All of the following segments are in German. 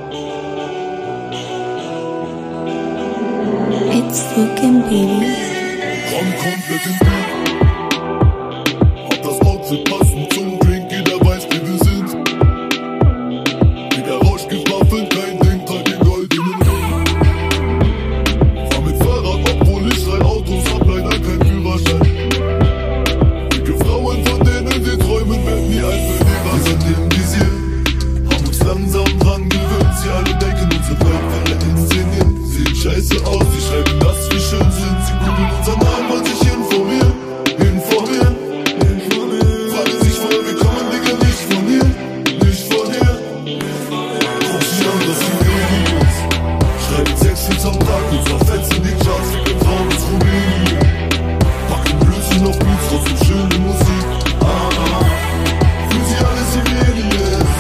It's looking baby. Komm komplett ins Bild. Hab das Outfit passend zum Drink, jeder weiß, wie wir sind. Wie der Rauschgiftwaffen, kein Ding, trag den goldenen Ring. Fahr mit Fahrrad, obwohl ich 3 Autos hab, leider kein Führerschein. Dicke Frauen, von denen wir träumen, werden nie ein Verlierer. Wir sind im Visier, haben uns langsam dran gewöhnt. Sie alle denken, unsere Welt wäre inszeniert. Sehen scheiße aus, sie schreiben, dass wir schön sind. Sie googeln unseren Namen, wollen sich informieren. Informieren. Fragen sich vorher, wir kommen, Digga, nicht von hier. Nicht von hier. Guck sie an, dass sie Aliens. Schreiben 6 Hits am Tag, uns verfetzen die Charts, wir können Frauen aus Rumänien. Packen Blödsinn auf Beats, trotzdem schöne Musik. Für sie alle sind wir Aliens.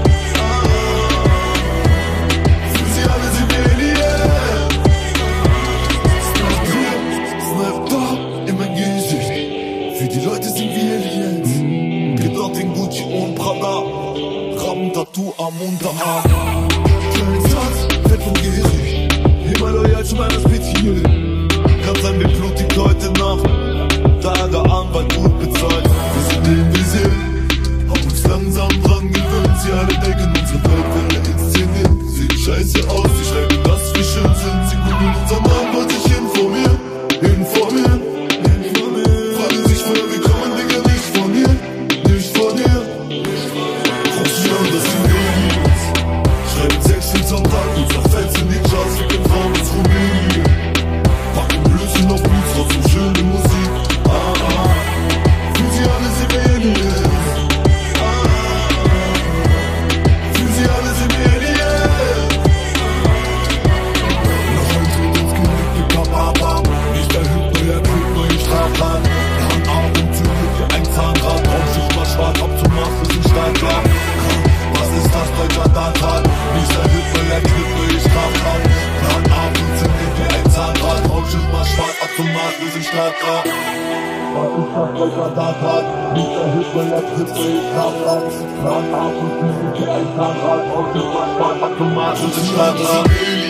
Für sie alle sind wir Aliens. Snap da in mein Gesicht. Für die Leute sind wir Aliens. Gedacht in Gucci und Prada. Raben-Tattoo am Unterarm. Kleines Herz, fett vom Gesicht. Immer loyal zu meiner Spezies. Kann sein, mir blutigt heute Nacht. Da der Anwalt gut bezahlt. Wir sind im Visier. Haben uns langsam dran gewöhnt. Sie alle denken, unsere Welt wäre inszeniert. Sieht scheiße aus, sie schreiben, dass wir schön sind. Sie googeln unseren Namen, wollen sich informieren. Informieren. Fragen sich vorher, wir kommen, Digga, nicht von hier. Nicht von hier. Guck sie an, dass sie Aliens. Schreiben 6 Hits am Tag, uns verfetzen die Charts, wir können Frauen aus Rumänien. Packen Blödsinn auf Beats, trotzdem schöne Musik. Für sie alle sind wir Aliens. Für sie alle sind wir Aliens. Noch ein Tritt ins Genick, Dicker Baba. Nicht der Hüb, neuer Typ, neue Straftat. Herrenabend zündet wie ein Zahnrad. Raumschicht mal schwarz, ab zum Mars, wir sind startklar. Was ist das, deutscher Datat? Nicht der Hüb, neuer Typ, neue Straftat. Herrenabend zündet wie ein Zahnrad. Raumschicht mal schwarz, ab zum Mars, wir sind startklar. Was ist das, deutscher Datat? Nicht der Hüb, neuer Typ, neue Straftat. Herrenabend zündet wie ein Zahnrad. Raumschicht mal schwarz, ab zum Mars, wir sind startklar.